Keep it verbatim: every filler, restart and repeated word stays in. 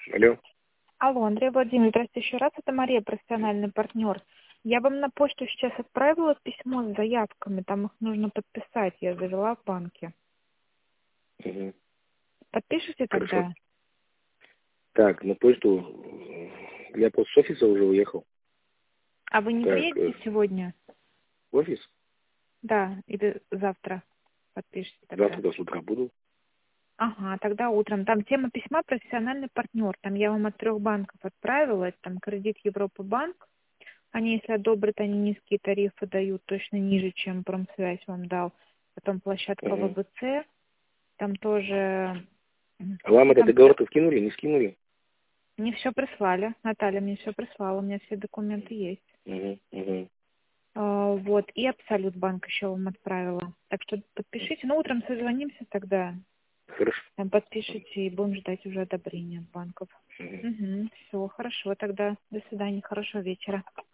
Алло. Алло, Андрей Владимирович, здравствуйте еще раз. Это Мария, профессиональный партнер. Я вам на почту сейчас отправила письмо с заявками. Там их нужно подписать. Я завела в банке. Угу. Подпишите Хорошо. тогда? Так, на почту э, я после офиса уже уехал. А вы не Так, э, приедете сегодня? в офис? Да, или завтра подпишите тогда. Завтра до с утра буду. Ага, тогда утром. Там тема письма «Профессиональный партнер». Там я вам от трех банков отправила. Это там кредит Европа банк. Они, если одобрят, они низкие тарифы дают, точно ниже, чем Промсвязь вам дал. Потом площадка Угу. ВБЦ. Там тоже... м, А вам ну, этот там договор-то скинули, не скинули? мне все прислали. Наталья мне все прислала. У меня все документы есть. Угу. Угу. А, вот. И Абсолют банк еще вам отправила. Так что подпишите. Ну, утром созвонимся тогда. Хорошо. Там подпишите и будем ждать уже одобрения от банков. Угу. Угу. Все, хорошо тогда. До свидания. Хорошего вечера.